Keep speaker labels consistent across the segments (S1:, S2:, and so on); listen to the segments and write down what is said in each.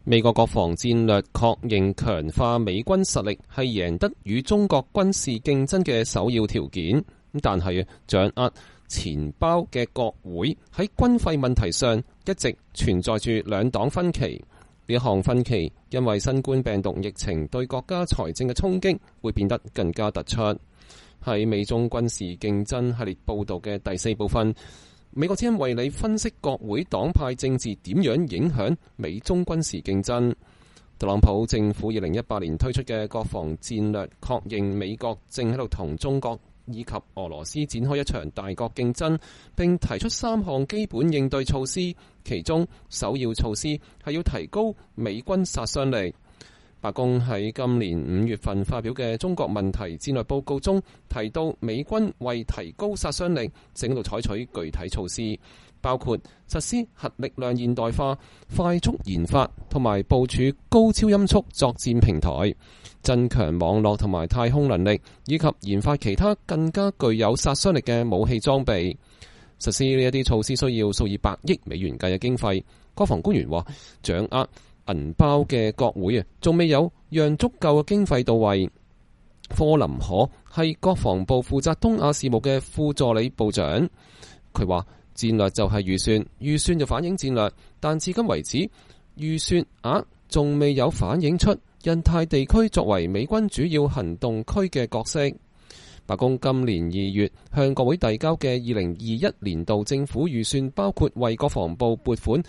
S1: 美國國防戰略確認強化美軍實力係贏得與中國軍事競爭嘅首要條件。但係掌握錢包嘅國會喺軍費問題上一直存在住兩黨分歧。呢項分歧因為新冠病毒疫情對國家財政嘅衝擊會變得更加突出。喺美中軍事競爭系列報道嘅第4部分，美國之音為你分析國會黨派政治點樣影響美中軍事競爭。特朗普政府2018年推出嘅國防戰略確認美國正喺度同中國以及俄羅斯展開一場大國競爭，並提出3項基本應對措施，其中首要措施係要提高美軍殺傷力。白宮喺今年5月份發表嘅中國問題戰略報告中提到，美軍為提高殺傷力，正喺度採取具體措施，包括實施核力量現代化、快速研發同埋部署高超音速作戰平台，增強網絡同埋太空能力，以及研發其他更加具有殺傷力嘅武器裝備。實施呢一啲措施需要數以百億美元計嘅經費。國防官員話，掌握銀包嘅國會仲未有讓足夠嘅經費到位。科林可係國防部負責東亞事務嘅副助理部長，佢話戰略就係預算，預算就反映戰略，但至今為止預算額仲未有反映出印太地區作為美軍主要行動區嘅角色。白宮今年2月向國會遞交嘅2021年度政府預算，包括為國防部撥款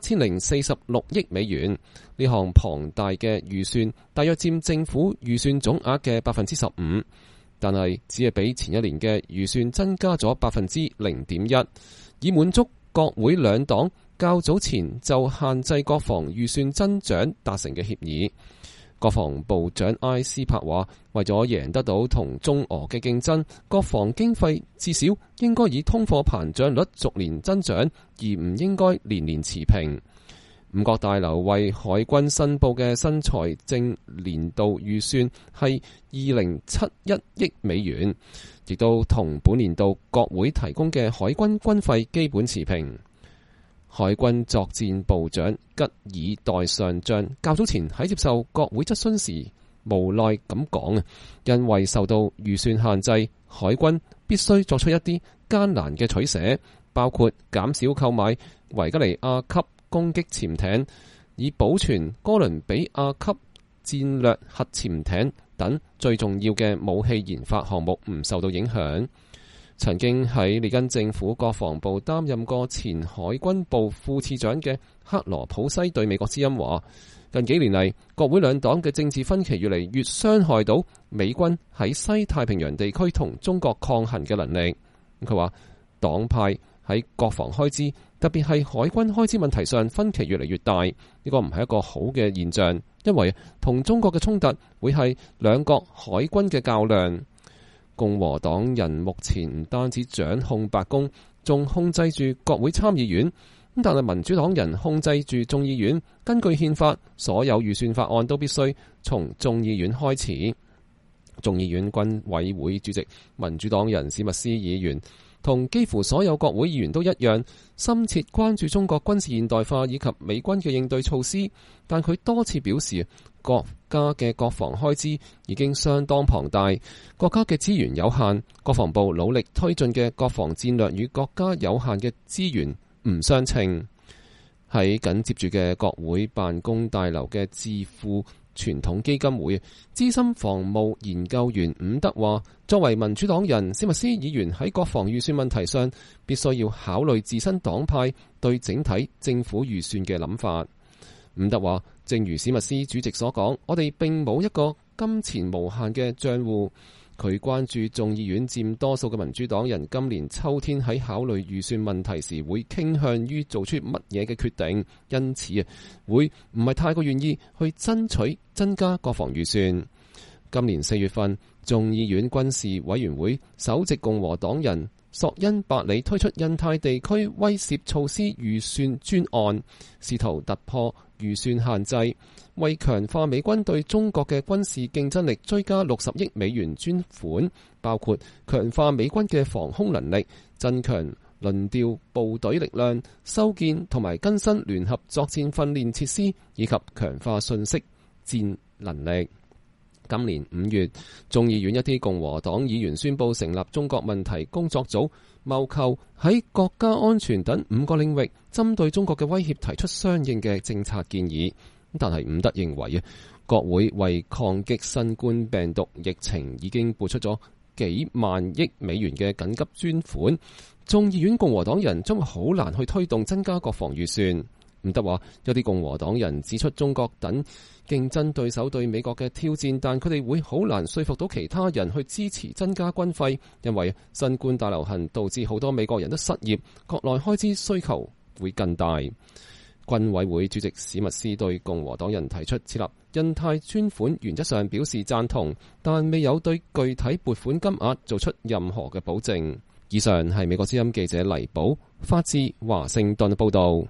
S1: 7046億美元。呢項龐大嘅預算大約佔政府預算總額嘅15%，但係只係比前一年嘅預算增加咗0.1%，以滿足國會兩黨較早前就限制國防預算增長達成嘅協議。國防部長埃斯珀話，為咗贏得到同中俄嘅競爭，國防經費至少應該以通貨膨脹率逐年增長，而唔應該年年持平。五角大樓為海軍申報嘅新財政年度預算係2071億美元，亦都同本年度國會提供嘅海軍軍費基本持平。海軍作戰部長吉爾代上將較早前喺接受國會質詢時無奈咁講，因為受到預算限制，海軍必須作出一啲艱難嘅取捨，包括減少購買維吉尼亞級攻擊潛艇，以保存哥倫比亞級戰略核潛艇等最重要嘅武器研發項目唔受到影響。曾經喺列根政府國防部擔任過前海軍部副次長嘅克羅普西對美國之音話，近幾年嚟，國會兩黨嘅政治分歧越嚟越傷害到美軍喺西太平洋地區同中國抗衡嘅能力。佢話黨派喺國防開支，特別係海軍開支問題上分歧越嚟越大，呢個唔係一個好嘅現象，因為同中國嘅衝突會係兩國海軍嘅較量。共和黨人目前唔單止掌控白宮，仲控制住國會參議院，但係民主黨人控制住眾議院。根據憲法，所有預算法案都必須從眾議院開始。眾議院軍委會主席民主黨人史密斯議員同幾乎所有國會議員都一樣，深切關注中國軍事現代化以及美軍嘅應對措施，但佢多次表示，國家嘅國防開支已經相當龐大，國家嘅資源有限，國防部努力推進嘅國防戰略與國家有限嘅資源唔相稱。喺緊接住嘅國會辦公大樓嘅智庫傳統基金會資深防務研究員伍德話，作為民主黨人，史密斯議員喺國防預算問題上必須要考慮自身黨派對整體政府預算嘅諗法。伍德話，正如史密斯主席所講，我哋並冇一個金錢無限嘅賬戶。佢關注眾議院佔多數嘅民主黨人今年秋天喺考慮預算問題時會傾向於做出乜嘢嘅決定，因此會唔係太過願意去爭取增加國防預算。今年4月份，眾議院軍事委員會首席共和黨人索恩伯里推出印太地區威懾措施預算專案，試圖突破預算限制，為強化美軍對中國嘅軍事競爭力追加60億美元專款，包括強化美軍嘅防空能力、增強輪調部隊力量、修建同埋更新聯合作戰訓練設施，以及強化信息戰能力。今年5月，眾議院一啲共和黨議員宣布成立中國問題工作組，謀求喺國家安全等5個領域針對中國嘅威脅提出相應嘅政策建議。但係伍德認為國會為抗擊新冠病毒疫情已經撥出咗幾萬億美元嘅緊急專款，眾議院共和黨人將會好難去推動增加國防預算。伍德話，有啲共和黨人指出中國等競爭對手對美國嘅挑戰，但佢哋會好難說服到其他人去支持增加軍費，因為新冠大流行導致好多美國人都失業，國內開支需求會更大。軍委會主席史密斯對共和黨人提出設立印太專款，原則上表示贊同，但未有對具體撥款金額做出任何嘅保證。以上係美國之音記者黎寶發自華盛頓報道。